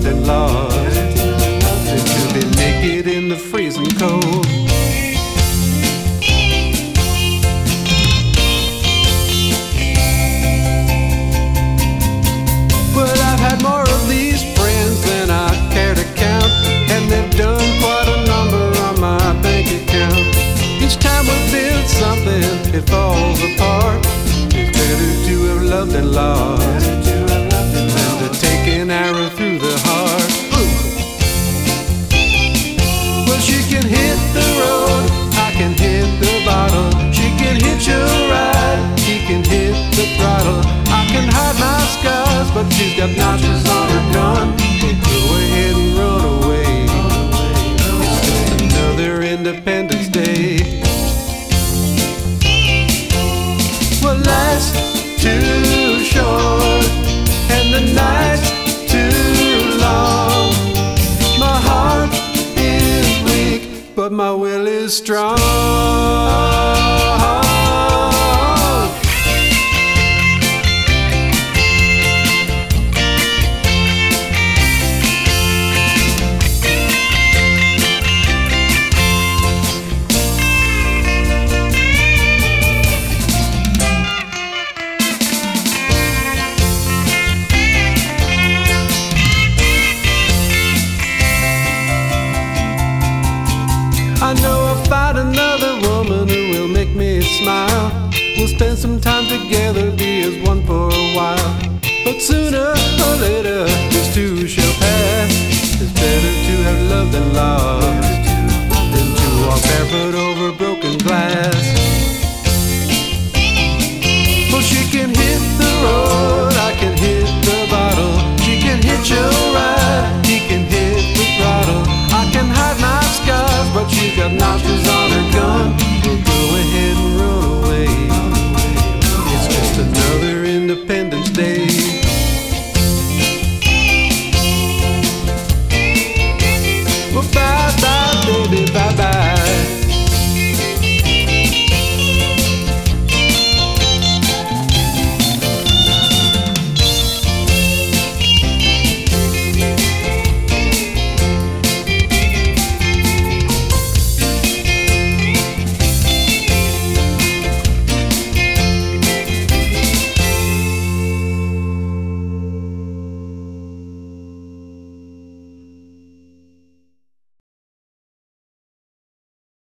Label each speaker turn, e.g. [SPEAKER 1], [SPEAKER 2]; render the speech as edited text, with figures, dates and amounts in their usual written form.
[SPEAKER 1] than lost, than to be naked in the freezing cold. But I've had more of these friends than I care to count, and they've done quite a number on my bank account. Each time we build something, it falls apart. It's better to have loved than lost, than to take an arrow through the heart. Well, she can hit the road, I can hit the bottle. She can hitch a ride, she can hit the throttle. I can hide my scars, but she's got notches on her gun. Go ahead and run away, it's just another Independence Day. Well, life's too short and the night's too long. My heart is weak, but my will is strong. I know I'll find another woman who will make me smile. We'll spend some time together, be as one for a while. But sooner or later, this too shall pass. It's better to have loved than lost, than to walk barefoot over broken glass.